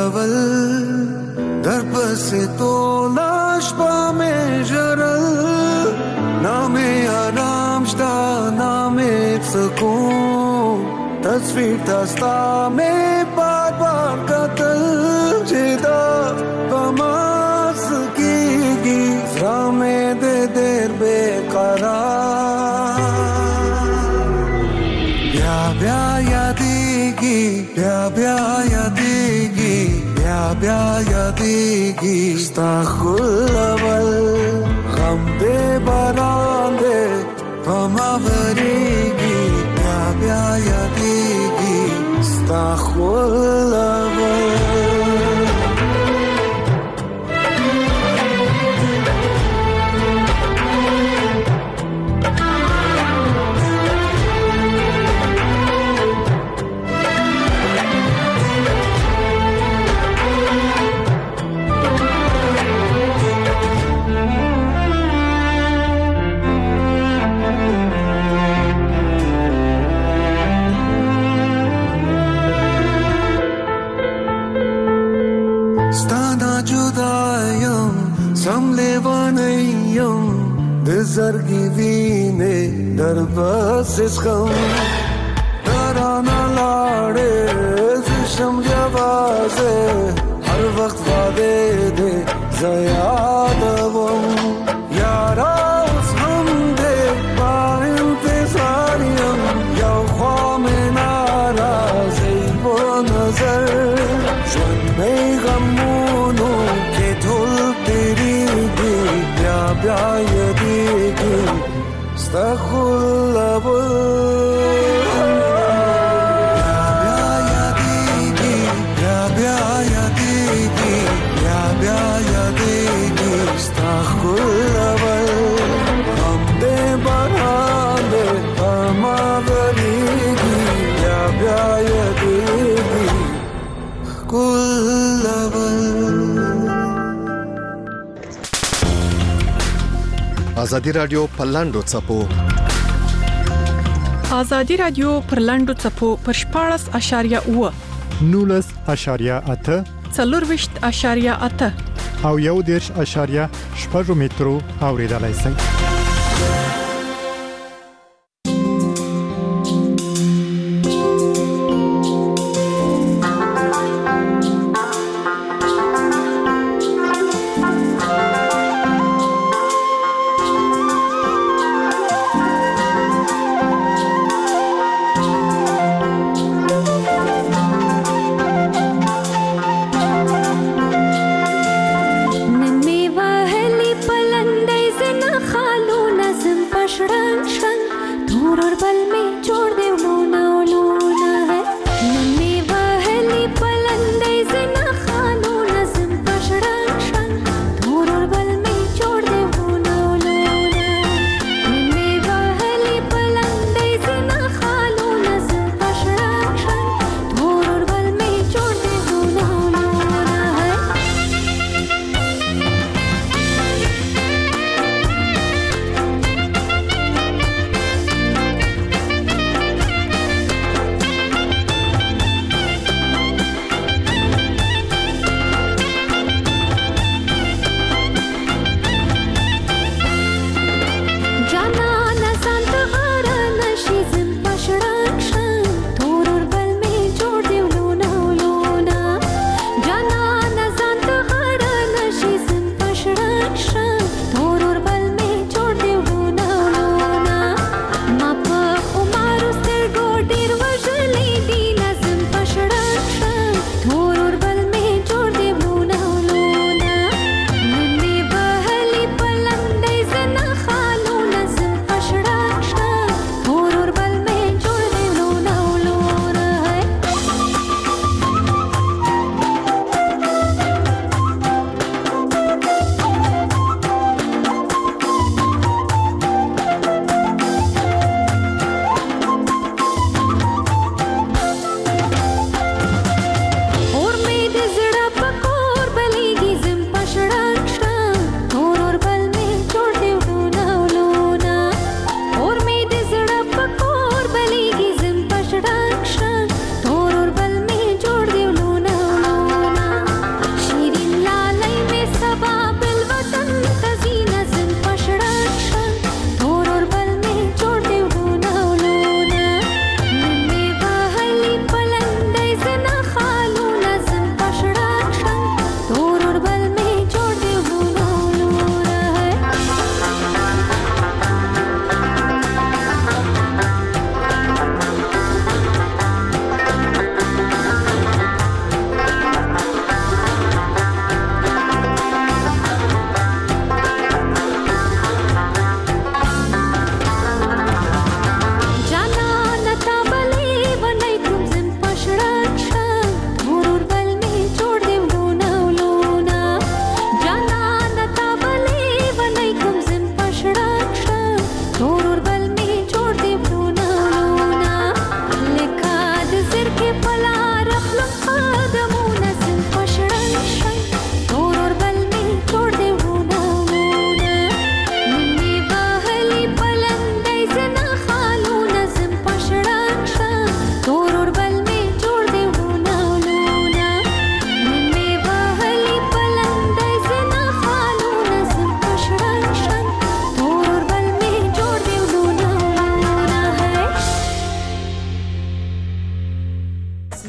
لول در پس تو لاش پا میں جرل نام آرام شتا نام سکون تصویر تستا میں بار بار قتل جدا پماس کی گی رام دے دیر بے قرار بیا بیا یادیگی بیا بیا یادیگی بیا بیا یادیگی استغفر غم دے باران دے پماوریگی بیا بیا یادیگی استغفر زرگی وینے در بس اس غم ترانا لاڑے زشم جوازے ہر وقت وعدے دے زیادوم یارا اس غم دے با انتظاریم یو خوام نارازی و نظر جن میں غمونو کے دھل تیری گی بیا بیا یدیگی استغفر ازادي رادیو په لاندو څپو ازادي رادیو پر لاندو څپو پر 14.8 19.8 24.8 او 1.8 مترو اوریدلای شئ.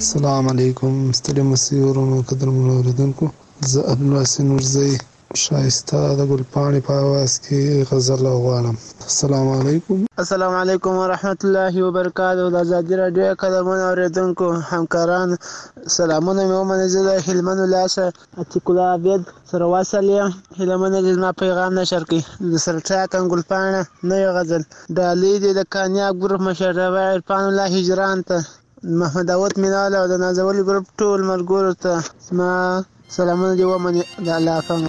السلام علیکم ستړي مسیورونو قدرمنو اوریدونکو زه عبدالواسع نورزی شایسته د ګلپاڼې په اواز کې غزل غواړم. السلام علیکم. السلام علیکم ورحمت الله وبرکاته. د ازادي راډیو قدرمنو اوریدونکو همکاران سلامونه مې ومنئ. زه د هلمند ولایت عتیق الله عبید سره واصل یم. هیله چې زما پیغام نشر کړي. د سرټاکن ګلپاڼه نوې غزل ډالۍ دې د کامیاب ګروپ مشر عرفان الله هجران ته، محمد داود مینال او د نازولي ګروپ ټول ملګرو ته زما سلامونه دې ومنئ. د الله حافظ.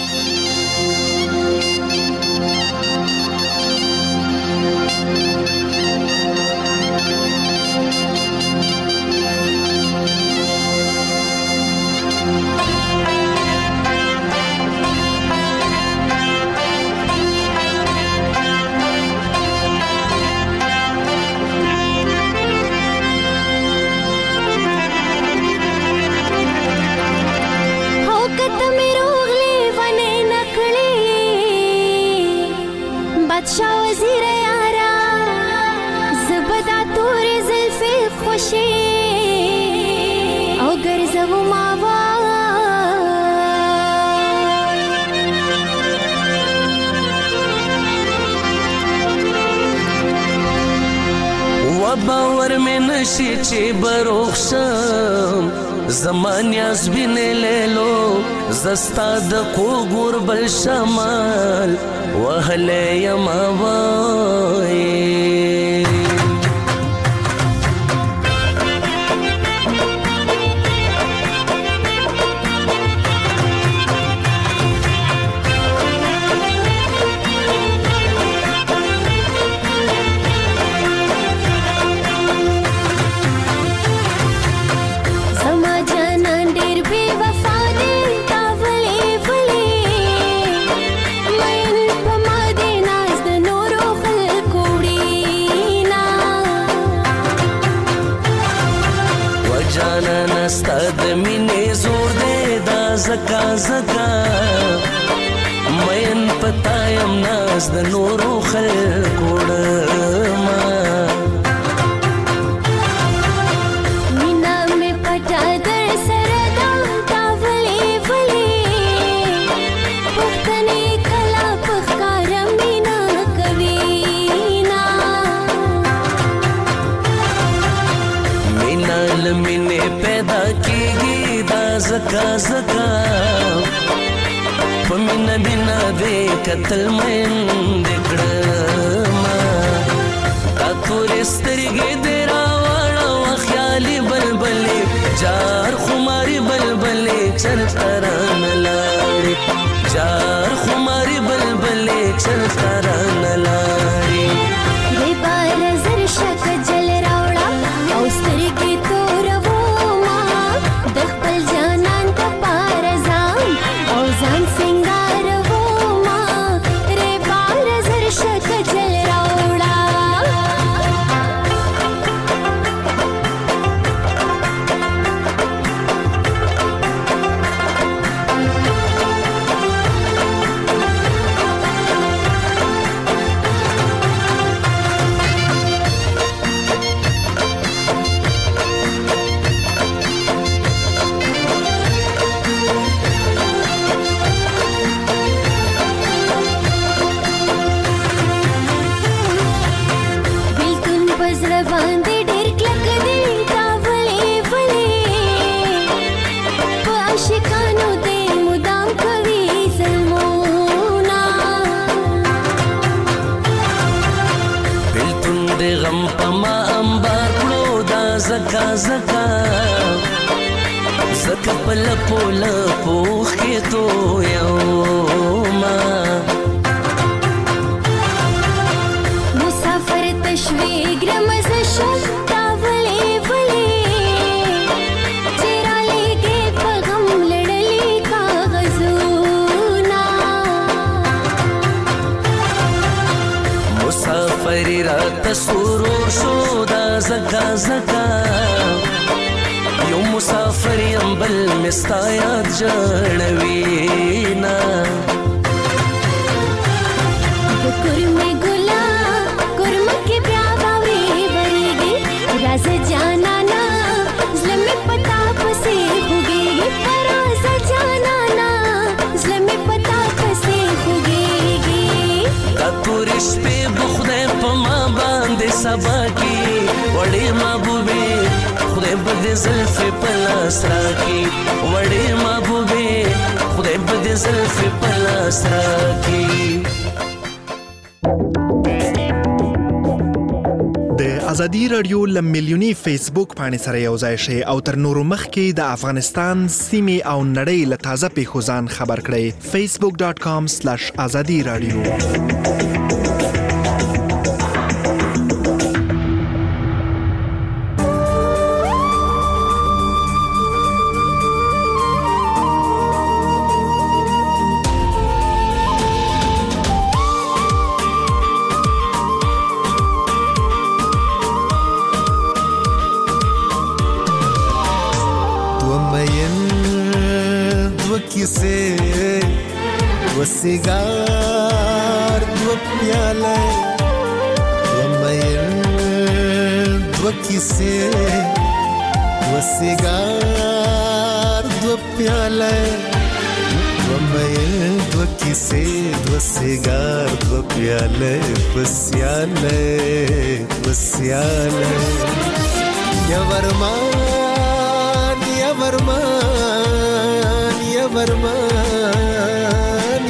बादशाह वजीर यारा ज़बदा तोरे ज़ुल्फ़े खुशी और गर्ज़व मावा وباور में नशी चे बरोखशम زمانیاز بینه لیلو زستا د قوګور بل شمال وهله یما وای ستاد مینې زور دې دا زکا زکا مین پتایم ناز د نورو خلکو ډما مینا مې پټا در سره دا تاولې ولې پختنې کلا پخکار مینا کوي نا مینا لمنې پیدا کیږي دا زکا زکا پمینا دینا دې قتل مین دکړما تا تورې سترګې دې راوړه خیالي بلبلې جار خماري بلبلې چرته رانه لاړې جار خماري بلبلې چرته رانه لاړې دې بار زر شک جل راوړه او سترګې ځان سنگار وو ما ری بار زر شک جل راوړا زکا زکا زکا پلپو لپوخ کی تو یوما مسافر تشویق رمز شد تاولے ولے چیرا لے کے پغم لڑلی کاغذونا مسافر رات سرور شودا زکا زکا یو مسافر یم بل مستا یاد جړوینا کورمه ګلا کورمه کې بیا باورې ورېږي راز جانا نا زلم محبوبې خدای به دې زلفې په لاس راکړي وړې محبوبې خدای به دې زلفې په لاس راکړي. د ازادي رادیو لمیلیونی فیسبوک باندې سره یو ځای شئ او تر نورو مخکې د افغانستان سیمې او نړۍ له تازه پیښو ځان خبر کړئ. facebook.com/azadi radio. وسیگار دو پیاله ومین دو کیسه وسیگار دو پیاله ومین دو کیسه وسیگار دو پیاله پسیاله پسیاله یا ورمان یا ورمان یا ورمان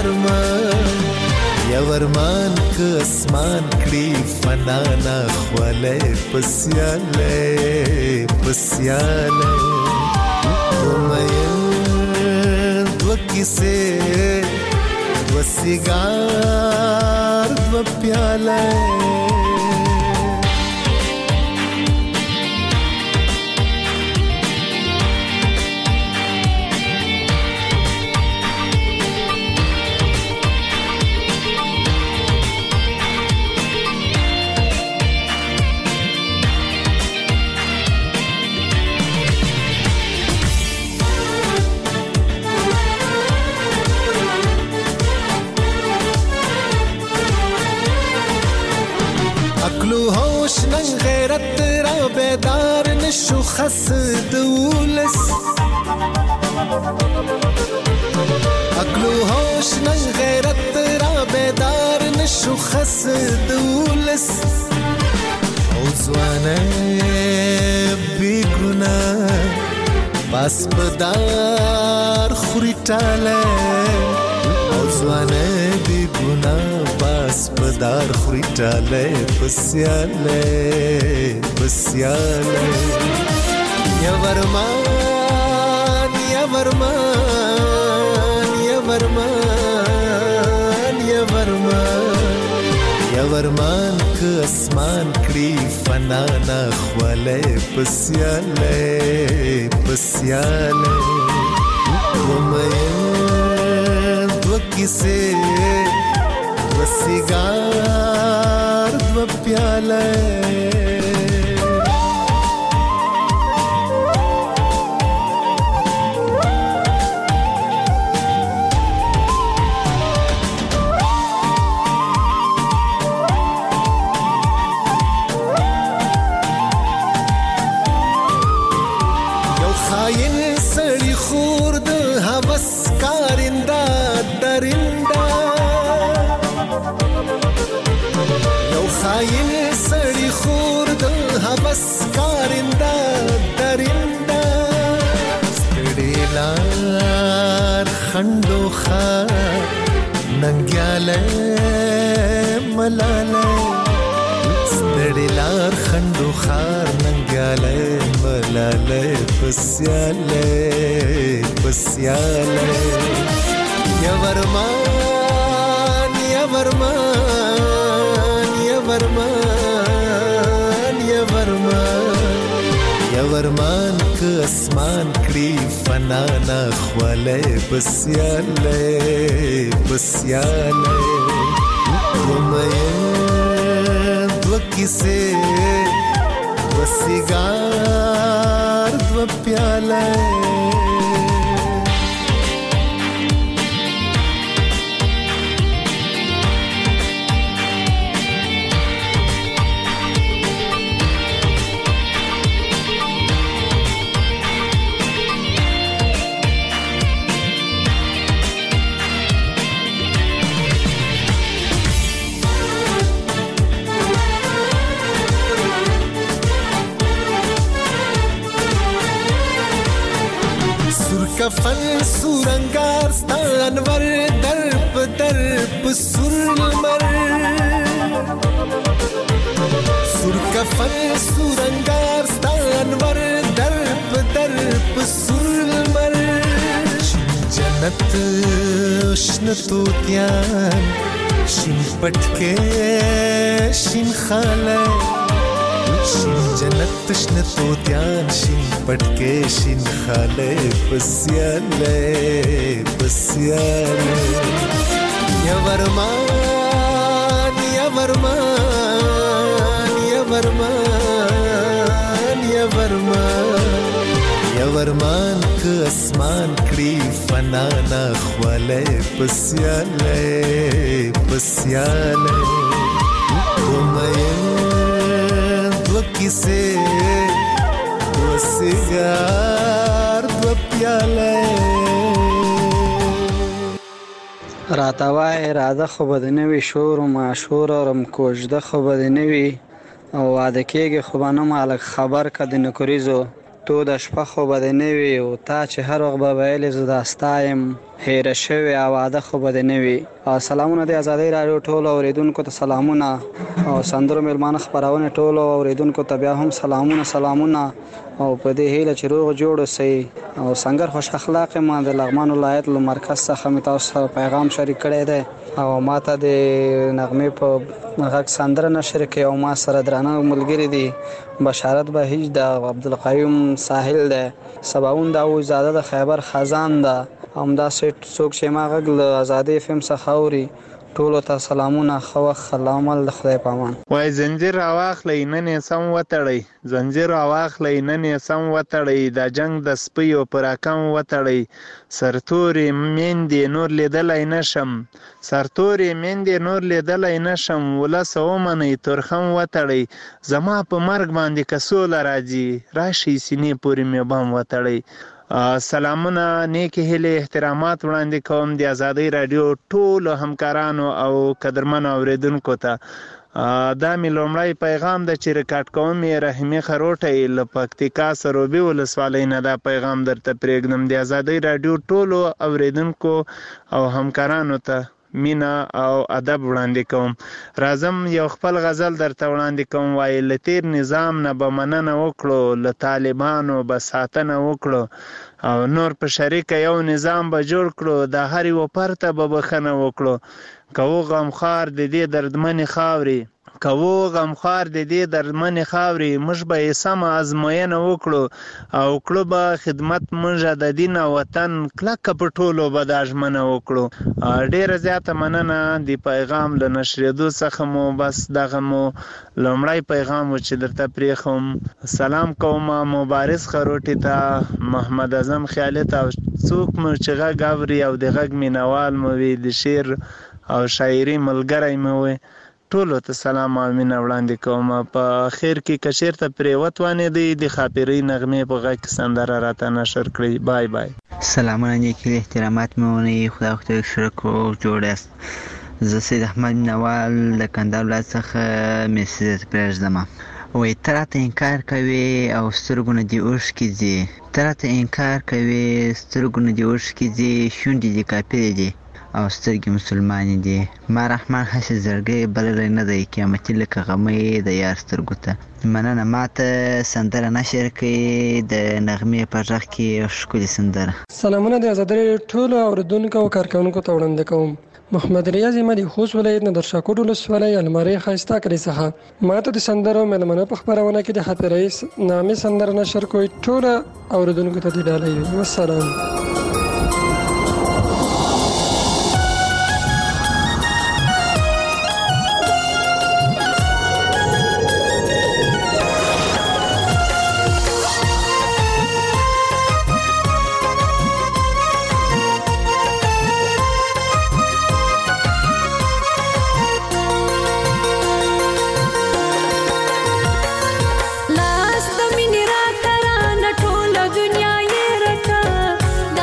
یا ورمان که اسمان کړي فنا نه خواله پسیاله پسیاله ومین دو کیسه دو سیگار دو پیاله غیرت را بیدار نشو خس دولس عقل و هوش نن غیرت را بیدار نشو خس دولس او زوانه بی گناه باس بدار خوری تاله او زوانه بی گناه باس بدار خوری تاله پسیاله پسیاله یا ورمان یا ورمان یا ورمان یا ورمان یا ورمان که اسمان کړي فنا نه خواله پسیاله پسیاله ومین دو کیسه دو سیگار دو پیاله خاين سړی خور د هوس کارنده درنده ستړي لار خندو خار ننګیاله ملاله ستړي لار خندو خار ننګیاله ملاله پسیاله پسیاله یا ورمان یا ورمان یا ورمان یا ورمان یا ورمان که اسمان کړي فنا نه خواله پسیاله پسیاله ومین دو کیسه دو سیگار دو پیاله کفن سورنگار ستا انور درب درب سور المر سور کفن سورنگار ستا انور درب درب سور المر جنت شن توتیان شین پټکې شین خاله شین جنت شن توتیان شین پټکې شین خاله پسیاله پسیاله یا ورمان یا ورمان یا ورمان یا ورمان یا ورمان که اسمان کړي فنا نه خواله پسیاله پسیاله دو کیسه دو سیگار دو پیاله راتوای راده خو به د نوي شور و معشور رم کوژده خو به د نوي او واده کېږي خو به نه مالک خبر که د نکریزو تو د شپه خو به د نوي او تا چې هر وخت به ویلې زه دا ستا یم هیره شوې او واده خو به د نوي. سلامونه د ازادۍ راډیو ټولو اورېدونکو ته سلامونه او سندرو میلمانه خپرونې ټولو اورېدونکو ته بیا هم سلامونه او په دې هیله چې روغ جوړ اوسئ او سنگر خوش اخلاق ما د لغمان ولایت له مرکز څخه مې تاسو سره پیغام شریک کړی دی او ما ته د نغمې په غږ سندره نشر کې او ما سره درانه ملګري دي بشارت بهیج د عبدالقیوم ساحل دی سباون داو زاده د خیبر خزان ده همداسې څوک چې ما غږ له ازادۍ FM څخه اوري ټولو ته سلامونه ښه وخت الله عمل د خدای په امان. وای زنجیر راواخلئ نن یې سم وتړئ زنجیر راواخلئ نن یې سم وتړئ دا جنګ د سپیو په راکم وتړئ سرتورې میندې نور لیدلی نشم سرتورې میندې نور لیدلی نشم ولس ومنئ تورخم وتړئ زما په مرګ باندې که سوله راځي راشئ سینې پورې مې بم وتړئ. سلامونه نیکې هیلې احترامات وړاندې کوم د ازادۍ راډیو ټولو همکارانو او قدرمنو اورېدونکو ته. دا مې لومړی پیغام ده چې ریکارډ کوم یې رحیمي خروټی له پکتیکا سروبي ولسوالۍ نه دا پیغام درته پرېږدم د ازادۍ راډیو ټولو اورېدونکو او همکارانو ته مینا او ادب وړاندې کوم. راځم یو خپل غزل درته وړاندې کوم. وایي له تیر نظام نه به مننه وکړو له طالبانو به ساتنه وکړو او نور په شریکه یو نظام به جوړ کړو د هر یو پرته به بخښنه وکړو که و غمخوار د دې دردمنې خاورې موږ به یې سمه ازموینه وکړو او کړو به خدمت موږ د دین او وطن کلکه په ټولو به دا ژمنه وکړو. ډیره زیاته مننه د پیغام له نشرېدو څخه مو بس دغه مو لومړی پیغام و چې درته پرېښوم. سلام کوم مبارز خروټي ته محمد اعظم خیالي ته څوک مو چې غږ اوري او د غږ مینوال مو وي د شعر او شاعري ملګری مو وي ټولو ته سلام او مینه وړاندې کوم. په خیر کې که چېرته پرېوت وانېدئ د خاپرۍ نغمې په غږ کې سندره راته نشر کړئ. بای بای. سلامونه نیکې احترامات مې ونیي خدای خدای شرک جوړ یاست. زه سید احمد نوال د کندهار ولایت څخه میسج درته پرېږدم. وایي ته راته انکار کوې او سترګو نه دې اوښکې ځي شونډې دې کافرې دي او سترګې مسلمانې دي ما رحمان هسې زړګی بللی نه دی قیامتي لکه غمی د یار سترګو ته. مننه ماته سندره نشر کړئ د نغمې په غږ کې ښکلې سندره. سلامونه د ازادۍ ټولو اورېدونکو او کارکوونکو ته وړاندې کوم. محمد ریاض احمد د خوست ولایت نه در شاکوټ ولسوالۍ المارۍ ښایسته کلي څخه ماته د سندرو میلمنو په خپرونه کې د حافظ نامې سندره نشر کوئ ټولو اورېدونکو ته دې ډالۍ وي. والسلام. لاس د مینې را ترانه ټوله دنیا یې رټه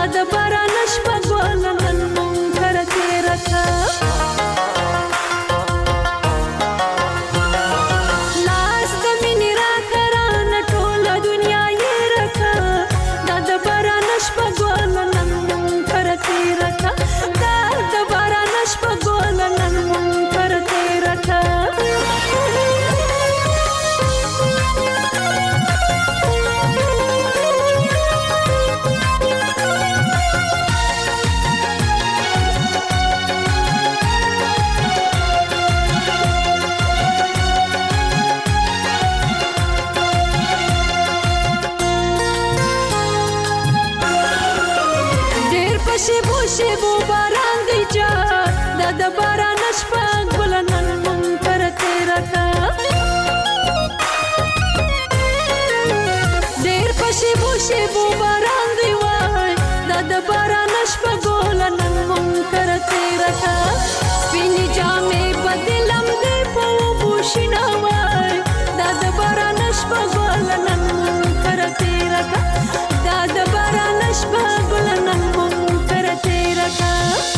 شیبو باران دی جا دا د باران شپه ګله نن مونږ کره تېره کا ډېر په شیبو شیبو باران دی وای دا د باران شپه ګله نن مونږ کره تېره کا سپینې جامې بدلم دې په اوبو شینه وای دا د باران شپه ګله نن مونږ کره تېره کا دا د باران شپه ګله نن مونږ کره تېره کا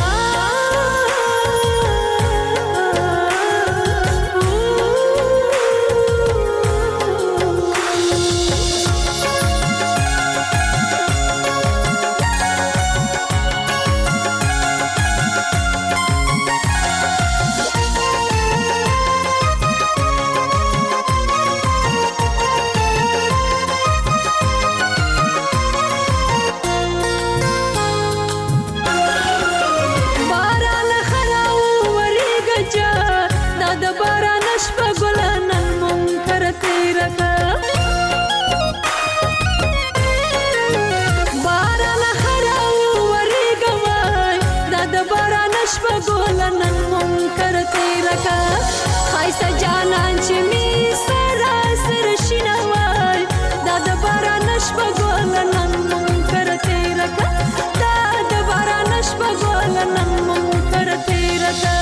خایسته جانان چې می سره سره شینه وای دا د باران شپه ګله نن مونږ کره تېره کا دا د باران شپه ګله نن مونږ کره تېره کا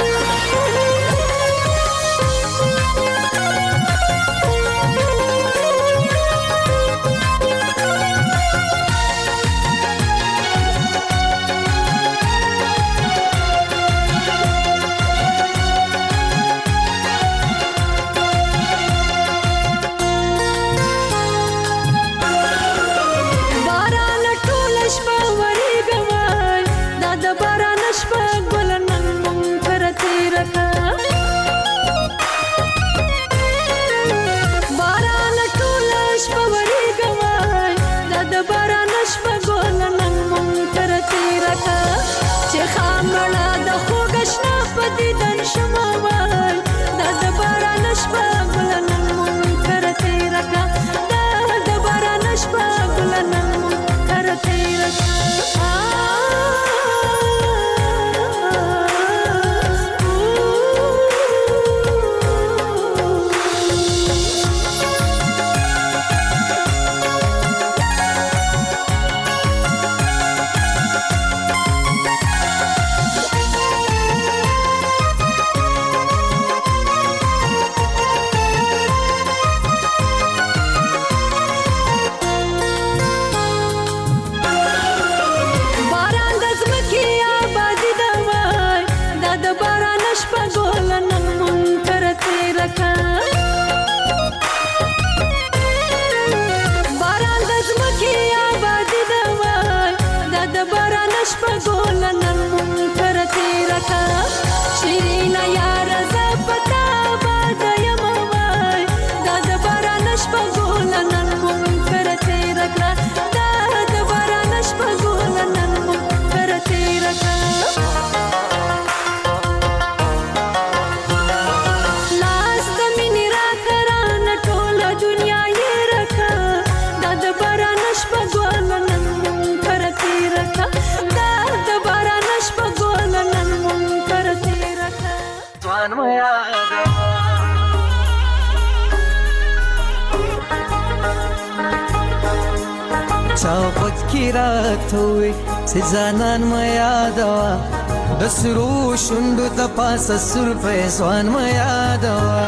راتوي سزانان ما یادوا د سرو شوندو د پاسه سر فیضان ما یادوا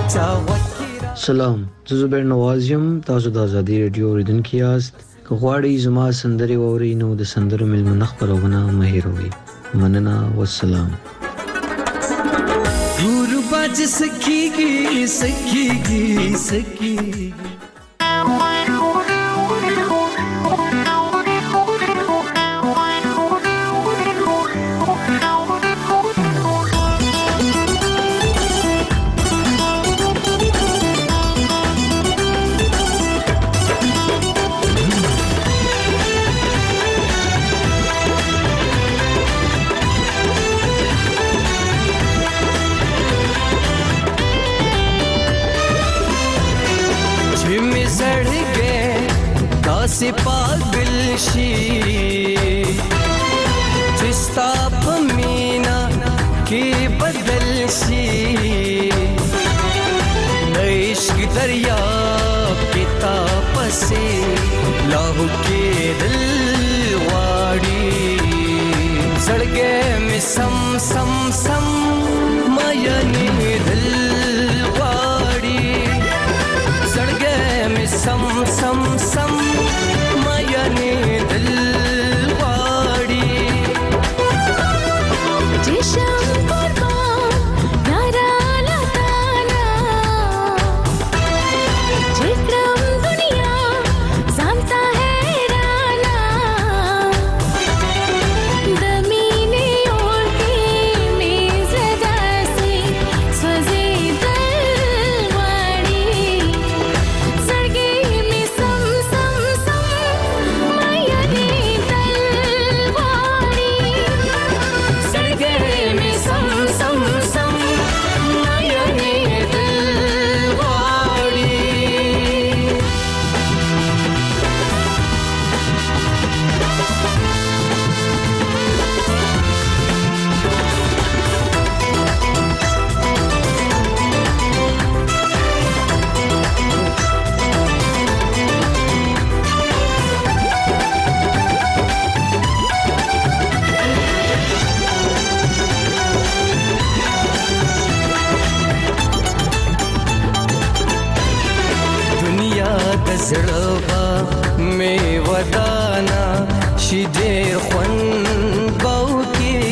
سلام زه زبیر نواز یم تاسو د ازادي رادیو اوریدونکي یاست که غواړئ زما سندرې واورئ نو د سندرو میلمنه خپرونه مه هېروئ مننه والسلام غربا چې سکیږي سکیږي سکیږي से पागल शी ستا په مینا کې بدل شي عشق دریاب کې تا پسې لاهو کې دل غواړي زړګې مې سم سم سم مایانې دل غواړي زړګې مې سم سم سم مایانې دل غواړي جشن قربان نارا لتانا چکرم دنیا سامتا حیرانا دمینی اور کی میز داسی سوزی دلواری زرگی میں سم سم سم مایانی دلواری زرگی میں سم سم سم مایانی دلواری دنیا د زړه با مې ودانا شي ډېر خوند باو کې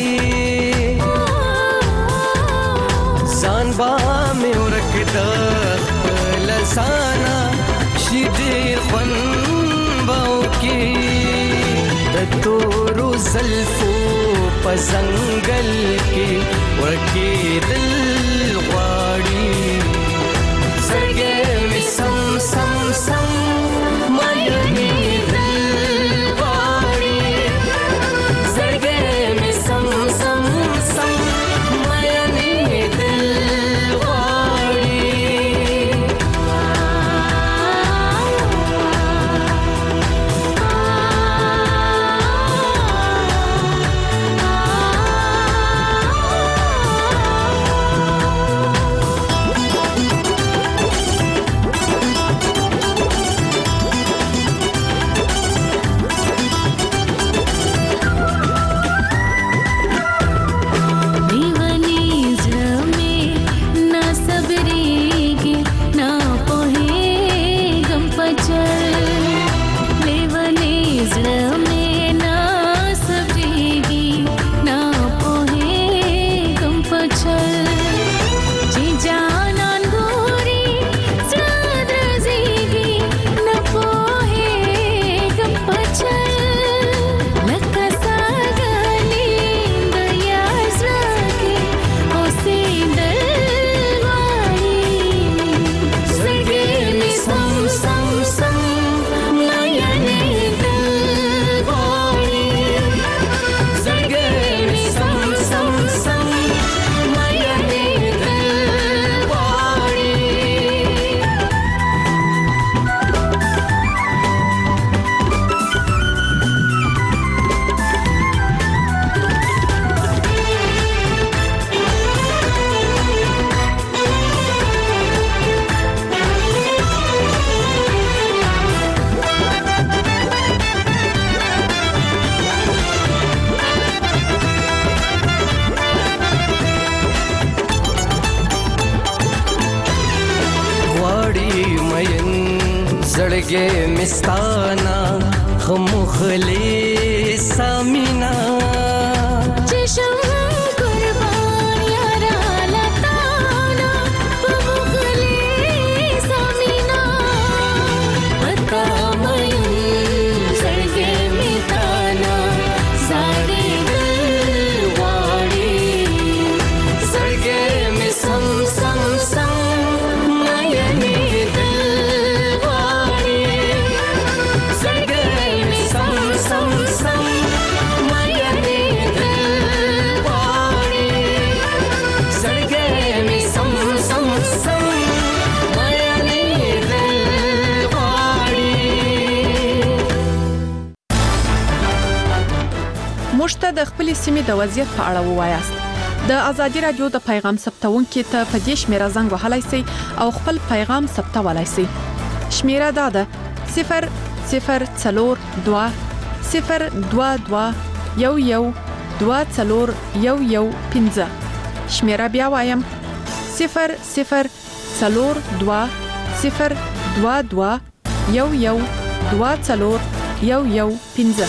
ځان با مې ورک د خپل ځانا شي ډېر خوند باو کې د تورو زلفو په ځنګل کې ورکې دل غواړي زړګې مې سم سم سم مایانې دل غواړي زړګې مې سم سم سم مایانې دل غواړي دیوانی زړه نا صبرېږي نا پوهېږم په چل لیونی زړه مې نا صبرېږي نا پوهېږم په چل چې جانان ګوري زړه درزېږي نه پوهېږم په چل لکه ساګانې د یار زړه کې اوسېدل غواړي زړګې مې سم سم سم مایانې دل غواړي زړګې مې سم سم سم مایانې دل غواړي غواړي مین زړګې مې ستانا خمخلې سامینا چشم قربان یارا لتانا پمخلی سامینا پتا مین زړګې مې تانا زاړې دل غواړي زړګې مې سم سم سم مایانې دل غواړي زړګې مې سم سم سم مایانې موږ ته د خپل سیمې د وضعیت په اړه ووایاست د ازادي رادیو د پیغام ثبتونکو ته په دې شمیره زنګ وهلای شئ او خپل پیغام ثبتولای شئ شمیره دا ده 002 022 11 شمیره بیا وایم 002 022 11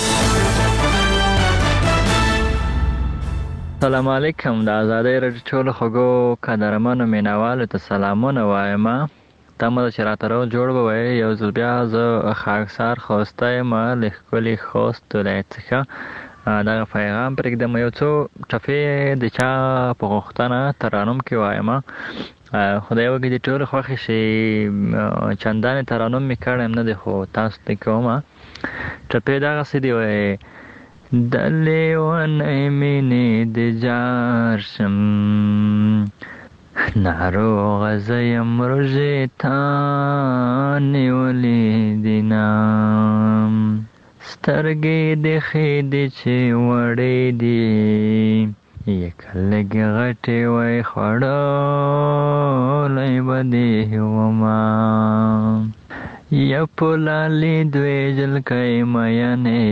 سلام علیکم د آزادۍ رادیو ټولو خوږو قدرمنو مینوالو ته سلامونه وایم تمه چې راته جوړ به یو ځل بیا زه خاکسار خوسته یم له ښکلي خوست ولایت څخه دغه پیغام پرېږدم یو څو ټپې د چا په غوښتنه ترانم کې وایم خدای وکړي د ټولو خوښې شي چندانې ترانم مې کړی نه دی خو تاسو ته کوم ټپې دغسې دي وایي د لیونۍ مینې د جار شم ناروغه زه یم روژې تا نیولې دینم سترګې دې ښې دي چې وړې دي یکه لږې غټې وای خوړلی به دې ومه یا په لالې دوې جلکۍ مینې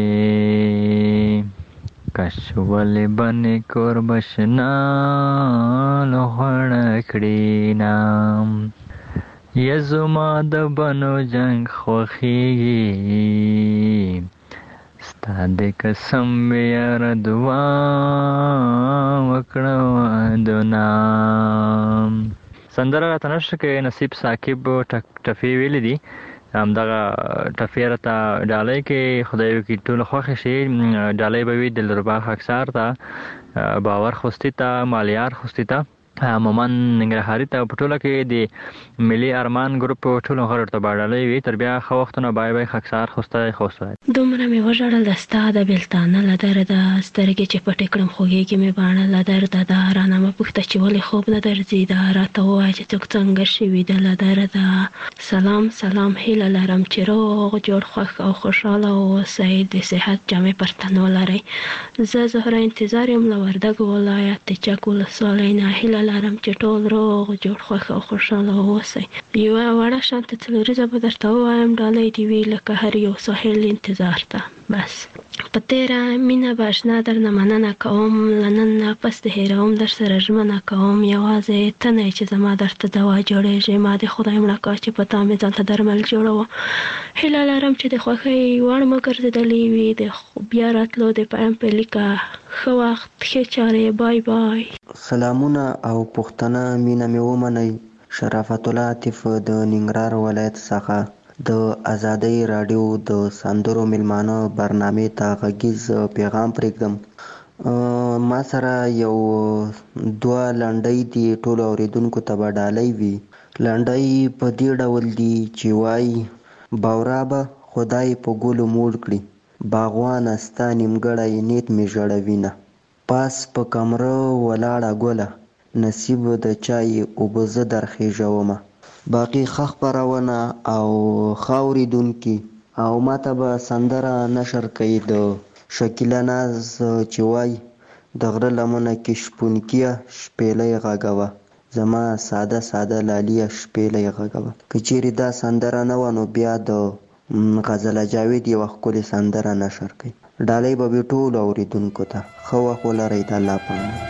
کش ولې بنې کوربشنا لغړه کړینه یا زما د بنو جنګ خوښیږي ستا د قسم یاره دعا وکړه ودونه سندره راته نشته کې نصیب ثاقب ټپې ویلې دي همدغه ټپې راته ډالۍ کې خدای وکړي ټولو خوښې شي ډالۍ به وي دلربا خاکسار ته باور خوستي ته مالیار خوستي ته مومن ننګرهاري ته په ټوله کې د ملي ارمان ګروپ ټولو غړو ته به ډالۍ وي تر بیا ښه وختونه بای بای خاکسار خوستی خوست دومره مې وژړل د ستا د بېلتانه له درده سترګې چې پټې کړم خوږېږي مې باڼه له درده ده رانه مه پوښته چې ولې خوب نه درځي ده راته ووایه چې څوک څنګه شوي ده له درده سلام سلام هیله لرم چې روغ جوړ خوښ او خوشحاله واوسئ د صحت جامې پر تن ولرئ زه زهره انتظار یم له وردګو ولایت د چک ولسوالۍ نه هیله لرم چې ټول روغ جوړ خوښ او خوشحاله واوسئ یوه وړه شانته څلوریزه به درته ووایم ډالۍ دې وي لکه هر یو ساحل انتظار ته بس په تیره مینه به اشنا درنه مننه کوم له نن نه پس د هېروم در سره ژمنه کوم یوازې ته نه یې چې زما درته دوا جوړېږي ما د خدای مړه کا چې په تا مې ځان ته درمل جوړوه هیله لرم چې د خوښۍ وړ مه ګرځېدلې وي د بیا راتلو د پایم په لیکه ښه وخت ښې چارې بای بای سلامونه او پوښتنه مینه مې ومنئ شرافت الله عاطف د ننګرهار ولایت څخه د آزادۍ راډیو د سندرو میلمانه برنامې ته غږیز پیغام پرېږدم ما سره یو دوه لنډۍ دي ټولو اورېدونکو ته به ډالۍ وي لنډۍ په دې ډول دي چې وایي باورا به خدای په ګلو موړ کړي باغوانه ستا نیمګړی نیت مې ژړوینه پاس په کمره ولاړه ګله نصیب د چای اوبه زه درخېژومه باقي ښه خپرونه او ښه اورېدونکي او ماته به سندره نشر کوي د شکیله ناز چې وایي د غره لمنه کې شپونکیه شپېلۍ غږوه زما ساده ساده لالیه شپېلۍ غږوه که چیرې دا سندره نه وه نو بیا د غزله جاوید یوه ښکلې سندره نشر کوي ډالۍ به وي ټولو اورېدونکو ته ښه وخت ولرئ د الله په امان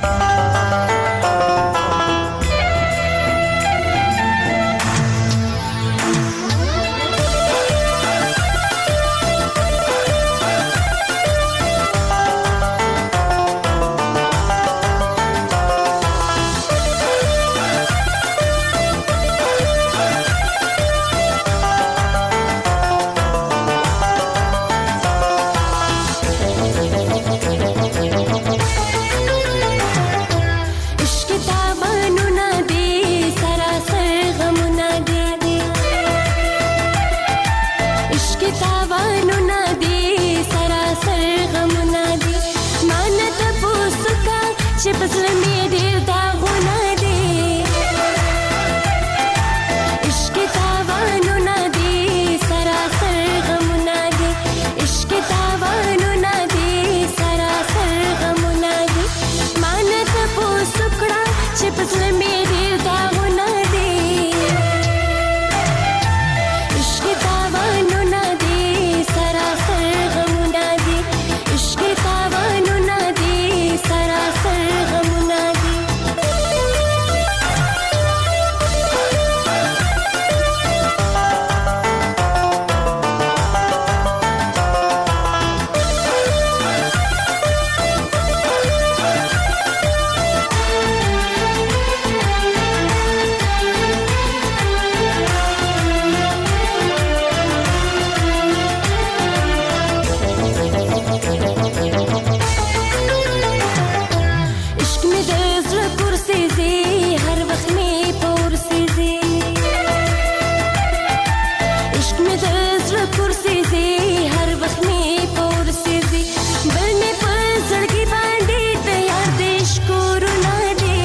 کرسی زی هر وخت می پورسی زی بل می پزړګي باندې د یار د شکرونه دی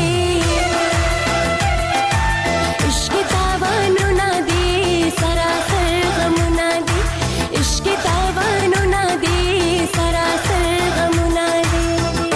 عشق تاوانو ندی سراسر غمونه دی عشق تاوانو ندی سراسر غمونه دی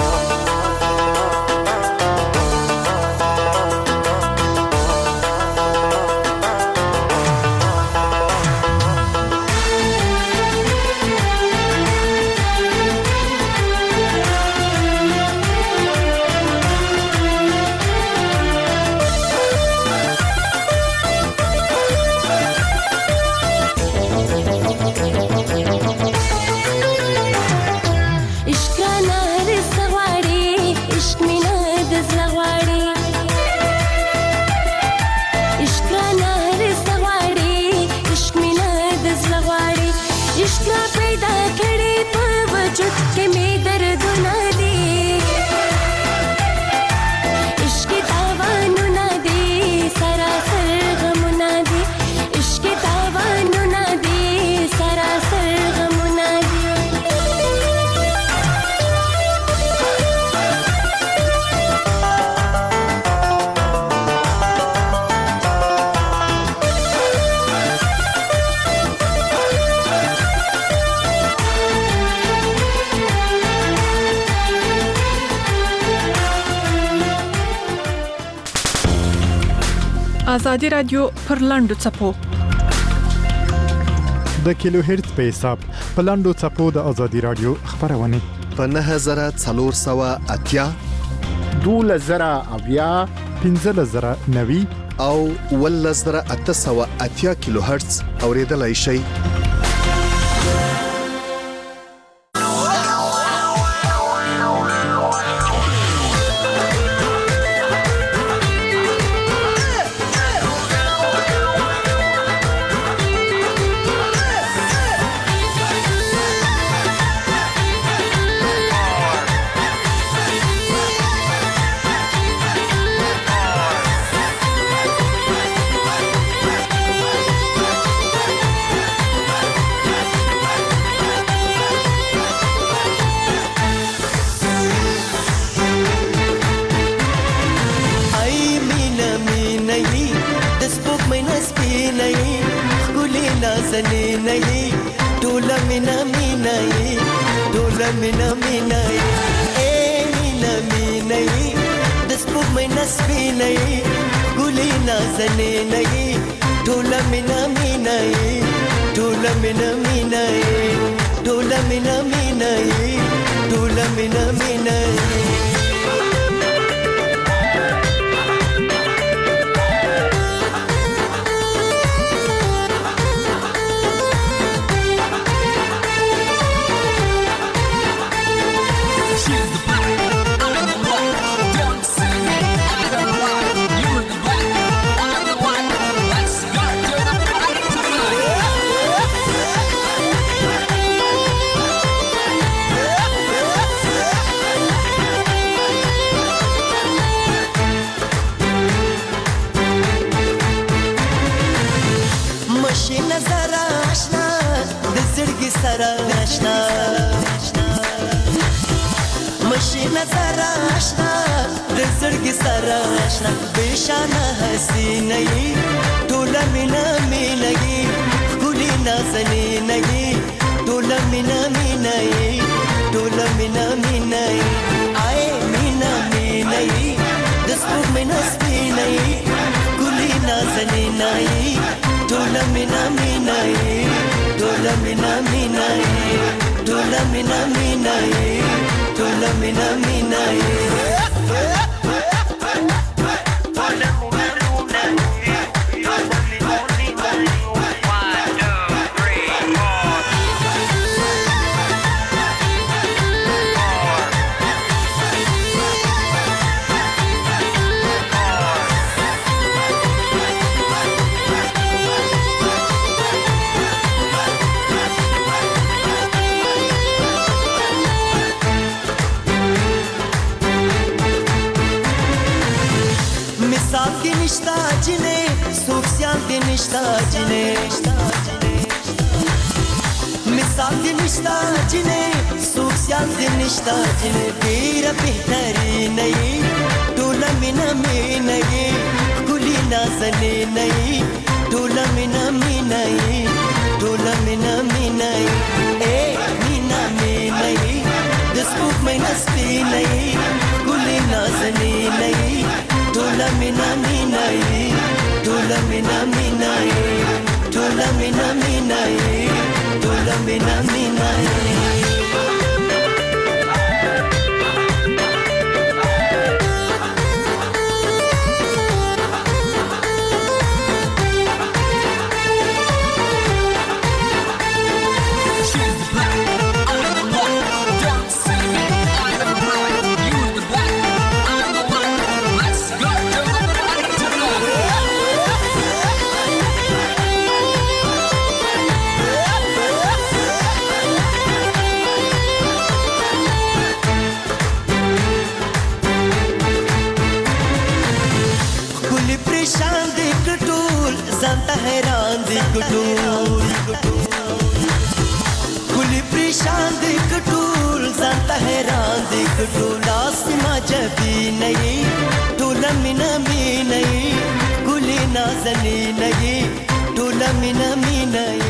ازادي رادیو پر لاندو چپو د کیلو هرتز په حساب په لاندو چپو د ازادي رادیو خبرونه په 9480 12090 15090 او 11880 کیلو هرتز اوریدلای شئ. سیال دی نشتا جنې سوک سیال دی نشتا جنې ډیره بهترینه یې ټوله مینه مینه یې ښکلي نازنینه یې ټوله مینه مینه یې ټوله مینه مینه یې مینه مینه یې د سپوږمۍ نه سپینه یې ښکلي نازنینه یې ټوله مینه مینه یې ټوله مینه مینه یې ټوله مینه مینه یې ټوله مینه مینه یې ځانته حیران دی ګټول کلی پریشان دی ګټول ځانته حیران دی ګټول اسما جبی نه ټوله مینه مینه کلی نازنینه ټوله مینه مینه